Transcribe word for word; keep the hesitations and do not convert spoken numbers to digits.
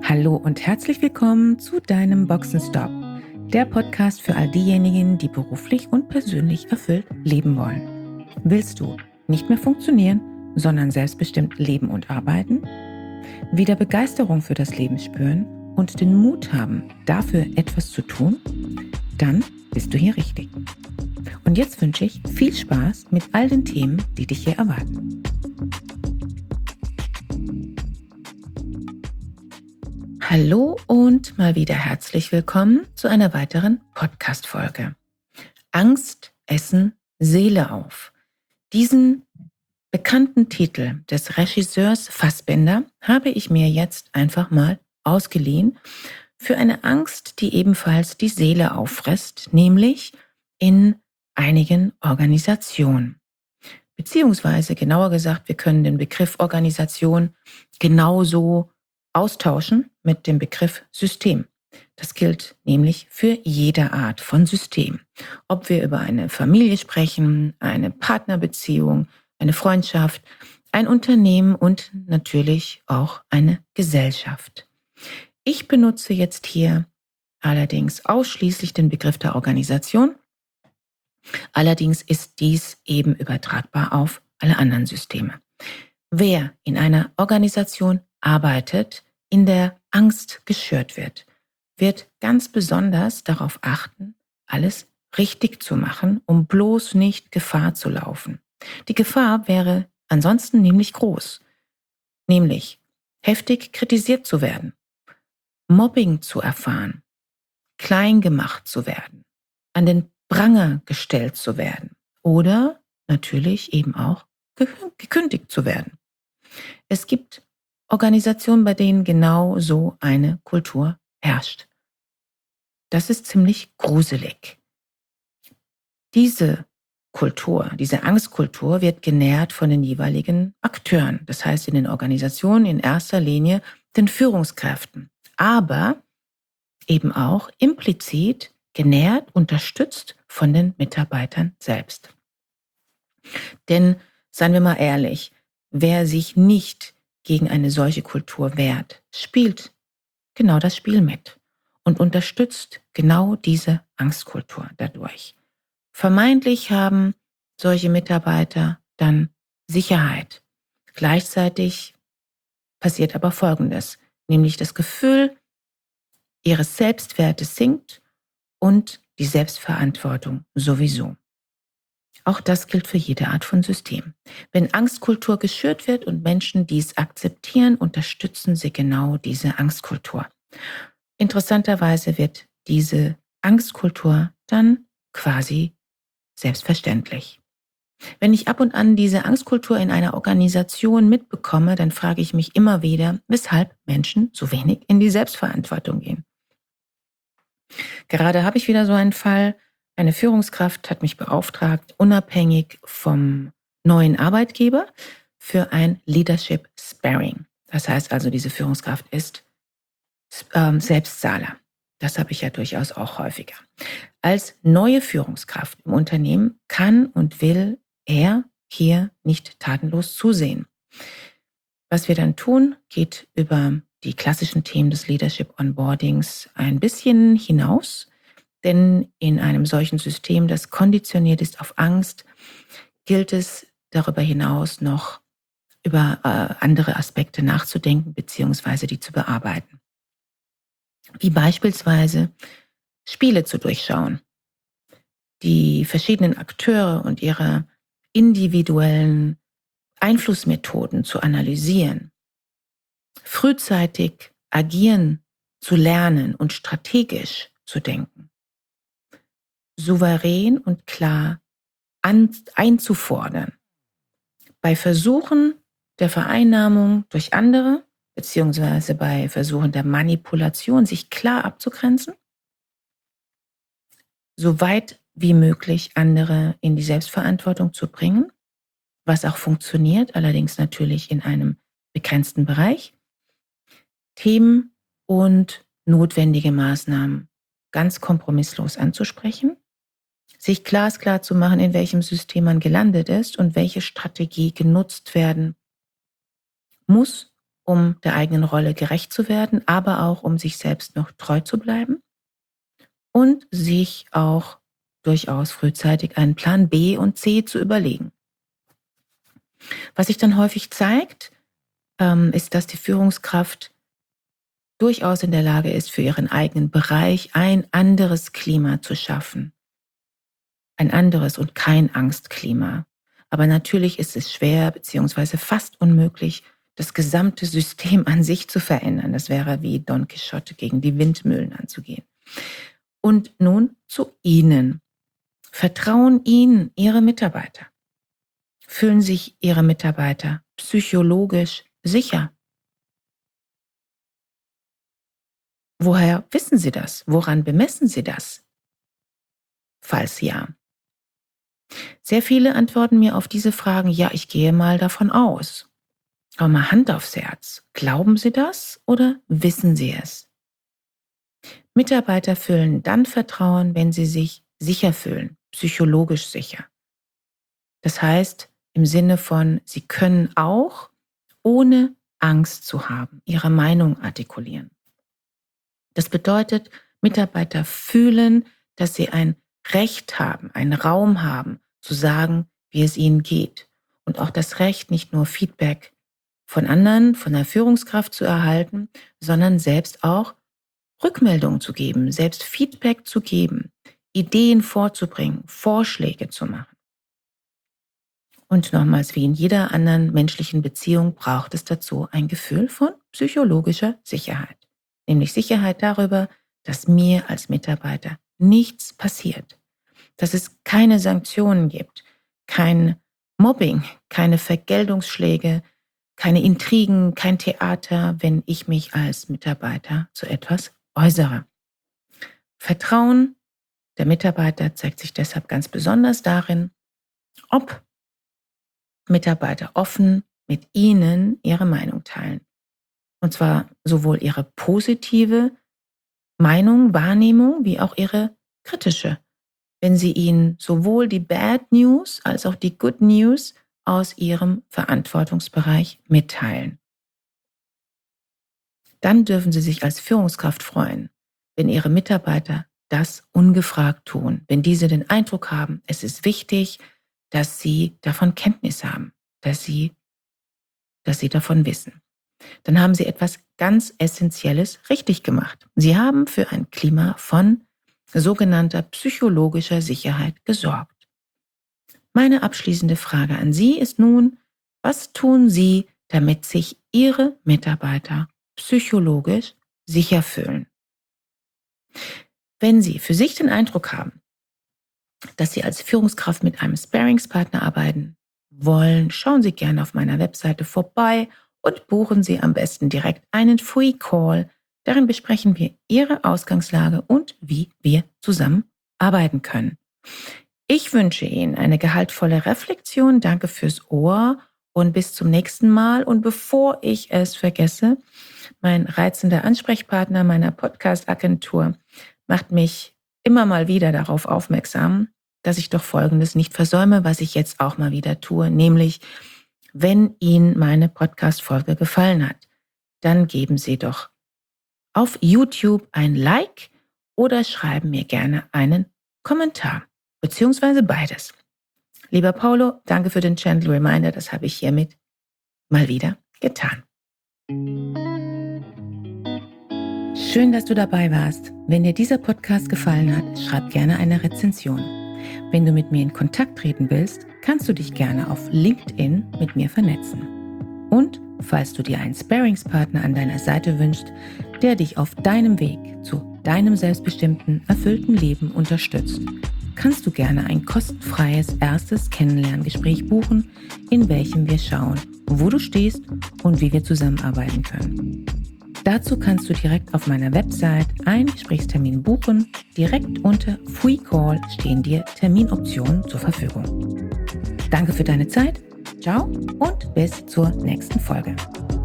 Hallo und herzlich willkommen zu deinem Boxenstopp, der Podcast für all diejenigen, die beruflich und persönlich erfüllt leben wollen. Willst du nicht mehr funktionieren, sondern selbstbestimmt leben und arbeiten? Wieder Begeisterung für das Leben spüren und den Mut haben, dafür etwas zu tun? Dann bist du hier richtig. Und jetzt wünsche ich viel Spaß mit all den Themen, die dich hier erwarten. Hallo und mal wieder herzlich willkommen zu einer weiteren Podcast-Folge. Angst, Essen, Seele auf. Diesen bekannten Titel des Regisseurs Fassbinder habe ich mir jetzt einfach mal ausgeliehen für eine Angst, die ebenfalls die Seele auffrisst, nämlich in einigen Organisationen. Beziehungsweise, genauer gesagt, wir können den Begriff Organisation genauso austauschen mit dem Begriff System. Das gilt nämlich für jede Art von System. Ob wir über eine Familie sprechen, eine Partnerbeziehung, eine Freundschaft, ein Unternehmen und natürlich auch eine Gesellschaft. Ich benutze jetzt hier allerdings ausschließlich den Begriff der Organisation. Allerdings ist dies eben übertragbar auf alle anderen Systeme. Wer in einer Organisation arbeitet, in der Angst geschürt wird, wird ganz besonders darauf achten, alles richtig zu machen, um bloß nicht Gefahr zu laufen. Die Gefahr wäre ansonsten nämlich groß, nämlich heftig kritisiert zu werden, Mobbing zu erfahren, klein gemacht zu werden, an den Pranger gestellt zu werden oder natürlich eben auch gekündigt zu werden. Es gibt Organisationen, bei denen genau so eine Kultur herrscht. Das ist ziemlich gruselig. Diese Kultur, diese Angstkultur wird genährt von den jeweiligen Akteuren. Das heißt in den Organisationen in erster Linie den Führungskräften, aber eben auch implizit genährt, unterstützt von den Mitarbeitern selbst. Denn, seien wir mal ehrlich, wer sich nicht gegen eine solche Kultur wehrt, spielt genau das Spiel mit und unterstützt genau diese Angstkultur dadurch. Vermeintlich haben solche Mitarbeiter dann Sicherheit. Gleichzeitig passiert aber Folgendes, nämlich das Gefühl ihres Selbstwertes sinkt und die Selbstverantwortung sowieso. Auch das gilt für jede Art von System. Wenn Angstkultur geschürt wird und Menschen dies akzeptieren, unterstützen sie genau diese Angstkultur. Interessanterweise wird diese Angstkultur dann quasi selbstverständlich. Wenn ich ab und an diese Angstkultur in einer Organisation mitbekomme, dann frage ich mich immer wieder, weshalb Menschen so wenig in die Selbstverantwortung gehen. Gerade habe ich wieder so einen Fall. Eine Führungskraft hat mich beauftragt, unabhängig vom neuen Arbeitgeber für ein Leadership Sparring. Das heißt also, diese Führungskraft ist ähm, Selbstzahler. Das habe ich ja durchaus auch häufiger. Als neue Führungskraft im Unternehmen kann und will er hier nicht tatenlos zusehen. Was wir dann tun, geht über die klassischen Themen des Leadership Onboardings ein bisschen hinaus. Denn in einem solchen System, das konditioniert ist auf Angst, gilt es darüber hinaus noch über äh, andere Aspekte nachzudenken bzw. die zu bearbeiten. Wie beispielsweise Spiele zu durchschauen, die verschiedenen Akteure und ihre individuellen Einflussmethoden zu analysieren, frühzeitig agieren zu lernen und strategisch zu denken, souverän und klar an, einzufordern. Bei Versuchen der Vereinnahmung durch andere, beziehungsweise bei Versuchen der Manipulation, sich klar abzugrenzen, so weit wie möglich andere in die Selbstverantwortung zu bringen, was auch funktioniert, allerdings natürlich in einem begrenzten Bereich, Themen und notwendige Maßnahmen ganz kompromisslos anzusprechen, sich glasklar zu machen, in welchem System man gelandet ist und welche Strategie genutzt werden muss, um der eigenen Rolle gerecht zu werden, aber auch um sich selbst noch treu zu bleiben und sich auch durchaus frühzeitig einen Plan B und C zu überlegen. Was sich dann häufig zeigt, ähm, ist, dass die Führungskraft durchaus in der Lage ist, für ihren eigenen Bereich ein anderes Klima zu schaffen. Ein anderes und kein Angstklima. Aber natürlich ist es schwer bzw. fast unmöglich, das gesamte System an sich zu verändern. Das wäre wie Don Quixote gegen die Windmühlen anzugehen. Und nun zu Ihnen. Vertrauen Ihnen Ihre Mitarbeiter? Fühlen sich Ihre Mitarbeiter psychologisch sicher? Woher wissen Sie das? Woran bemessen Sie das? Falls ja. Sehr viele antworten mir auf diese Fragen, ja, ich gehe mal davon aus. Aber mal Hand aufs Herz. Glauben Sie das oder wissen Sie es? Mitarbeiter fühlen dann Vertrauen, wenn sie sich sicher fühlen, psychologisch sicher. Das heißt, im Sinne von, sie können auch, ohne Angst zu haben, ihre Meinung artikulieren. Das bedeutet, Mitarbeiter fühlen, dass sie ein Recht haben, einen Raum haben, zu sagen, wie es ihnen geht. Und auch das Recht, nicht nur Feedback von anderen, von der Führungskraft zu erhalten, sondern selbst auch Rückmeldungen zu geben, selbst Feedback zu geben, Ideen vorzubringen, Vorschläge zu machen. Und nochmals, wie in jeder anderen menschlichen Beziehung braucht es dazu ein Gefühl von psychologischer Sicherheit. Nämlich Sicherheit darüber, dass mir als Mitarbeiter nichts passiert, dass es keine Sanktionen gibt, kein Mobbing, keine Vergeltungsschläge, keine Intrigen, kein Theater, wenn ich mich als Mitarbeiter zu etwas äußere. Vertrauen der Mitarbeiter zeigt sich deshalb ganz besonders darin, ob Mitarbeiter offen mit Ihnen ihre Meinung teilen. Und zwar sowohl ihre positive Meinung, Wahrnehmung, wie auch ihre kritische. Wenn Sie Ihnen sowohl die Bad News als auch die Good News aus Ihrem Verantwortungsbereich mitteilen. Dann dürfen Sie sich als Führungskraft freuen, wenn Ihre Mitarbeiter das ungefragt tun, wenn diese den Eindruck haben, es ist wichtig, dass Sie davon Kenntnis haben, dass Sie, dass Sie davon wissen. Dann haben Sie etwas ganz Essentielles richtig gemacht. Sie haben für ein Klima von sogenannter psychologischer Sicherheit gesorgt. Meine abschließende Frage an Sie ist nun, was tun Sie, damit sich Ihre Mitarbeiter psychologisch sicher fühlen? Wenn Sie für sich den Eindruck haben, dass Sie als Führungskraft mit einem Sparringspartner arbeiten wollen, schauen Sie gerne auf meiner Webseite vorbei und buchen Sie am besten direkt einen Free Call. Darin besprechen wir Ihre Ausgangslage und wie wir zusammen arbeiten können. Ich wünsche Ihnen eine gehaltvolle Reflexion. Danke fürs Ohr und bis zum nächsten Mal. Und bevor ich es vergesse, mein reizender Ansprechpartner meiner Podcast-Agentur macht mich immer mal wieder darauf aufmerksam, dass ich doch Folgendes nicht versäume, was ich jetzt auch mal wieder tue, nämlich, wenn Ihnen meine Podcast-Folge gefallen hat, dann geben Sie doch auf YouTube ein Like oder schreiben mir gerne einen Kommentar, beziehungsweise beides. Lieber Paulo, danke für den Gentle Reminder, das habe ich hiermit mal wieder getan. Schön, dass du dabei warst. Wenn dir dieser Podcast gefallen hat, schreib gerne eine Rezension. Wenn du mit mir in Kontakt treten willst, kannst du dich gerne auf LinkedIn mit mir vernetzen. Und falls du dir einen Sparringspartner an deiner Seite wünschst, der dich auf deinem Weg zu deinem selbstbestimmten, erfüllten Leben unterstützt, kannst du gerne ein kostenfreies erstes Kennenlerngespräch buchen, in welchem wir schauen, wo du stehst und wie wir zusammenarbeiten können. Dazu kannst du direkt auf meiner Website einen Gesprächstermin buchen. Direkt unter Free Call stehen dir Terminoptionen zur Verfügung. Danke für deine Zeit. Ciao und bis zur nächsten Folge.